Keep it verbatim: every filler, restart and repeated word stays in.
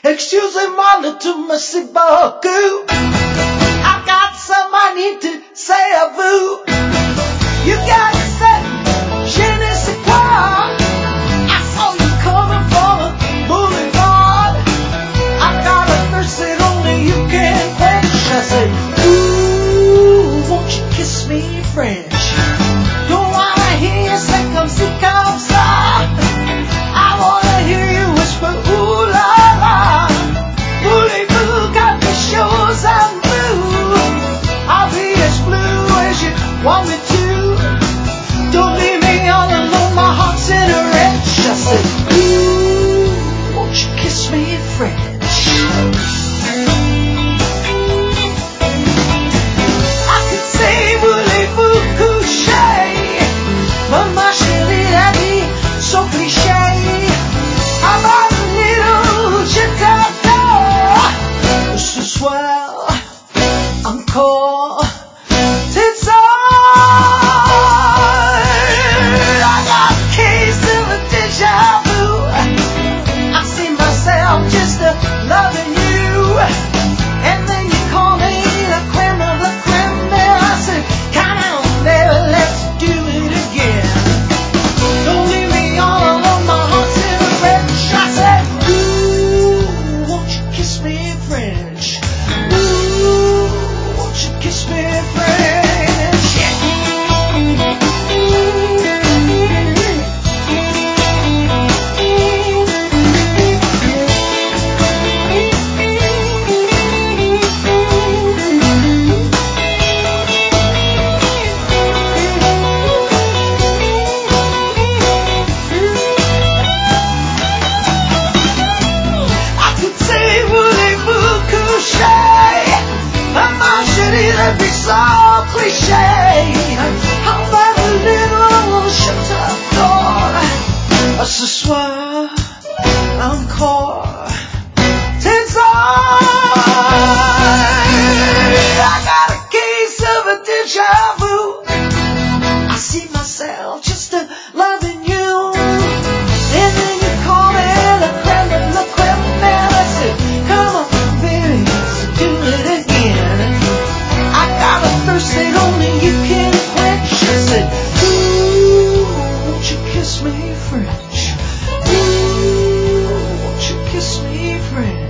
Excusez-moi le tout, merci beaucoup. I got some I need to say à vous. You gotta say, je ne sais quoi. I saw you coming from a boulevard. I got a thirst that only you can quench. I said, ooh, won't you kiss me French? Don't wanna hear you say comme ci, comme ça. I wanna hear you whisper, ooh la la. Voulez-vous quelque chose à nous? I'll be as blue as you want me to. Don't leave me all alone, my heart's in a wrench. I said, ooh, won't you kiss me in French? I could say, voulez-vous coucher? But my chérie, la vie, so cliché. How about a little je t'adore? Ce soir, encore, it's on. I got a case of a deja vu. I see myself just a loving you. And then you call me the creme of the creme. And I said, come on, baby, let's do it again. Don't leave me all alone, my heart's in a wrench. I said, ooh, won't you kiss me in French? Ooh, won't you kiss me in French? I could say, voulez-vous coucher? And my chérie, that'd be so cliché. How about a little je t'adore? Ce soir, encore, it's on. I got a case of a deja vu. I see myself just a loving you. And then you call me the creme of the creme. And I said, come on, baby, let's do it again. I got a thirst that only you can quench. I said, ooh, won't you kiss me French? Ooh, won't you kiss me French?